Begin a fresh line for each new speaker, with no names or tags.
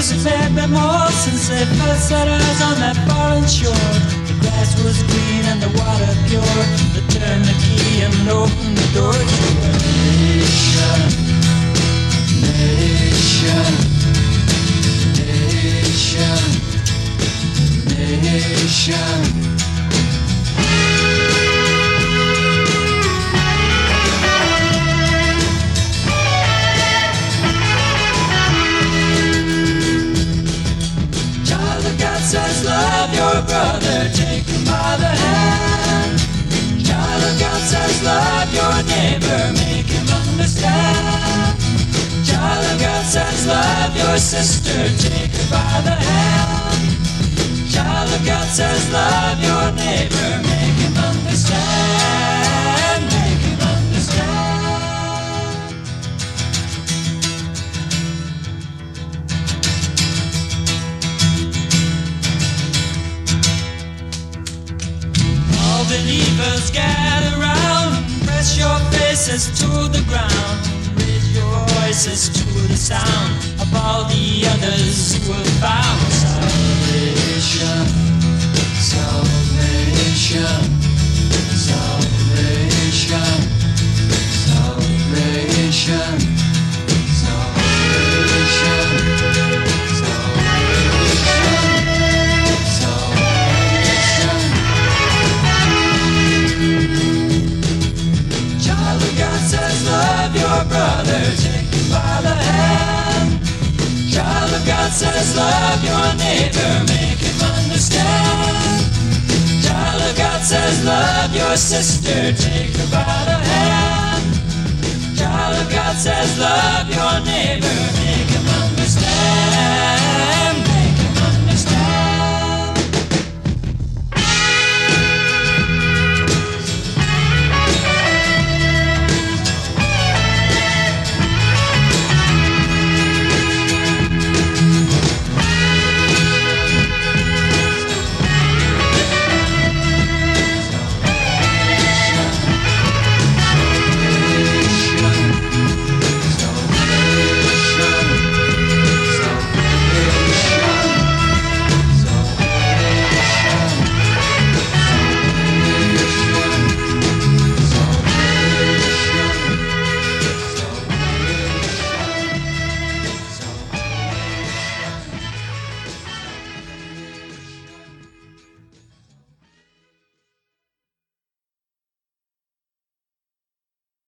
years have maybe more since they first set eyes on that foreign shore. The grass was green and the water pure. They turned the key and opened the door to a nation, nation, nation, nation. Says love your brother, take him by the hand. Child of God says love your neighbor, make him understand. Child of God says love your sister, take her by the hand. Child of God says love your neighbor, make him understand, make him understand. Believers gather round, press your faces to the ground, raise your voices to the sound of all the others who have found salvation, salvation, salvation, salvation, salvation. Love your brother, take him by the hand. Child of God says love your neighbor, make him understand. Child of God says love your sister, take her by the hand. Child of God says love your neighbor, make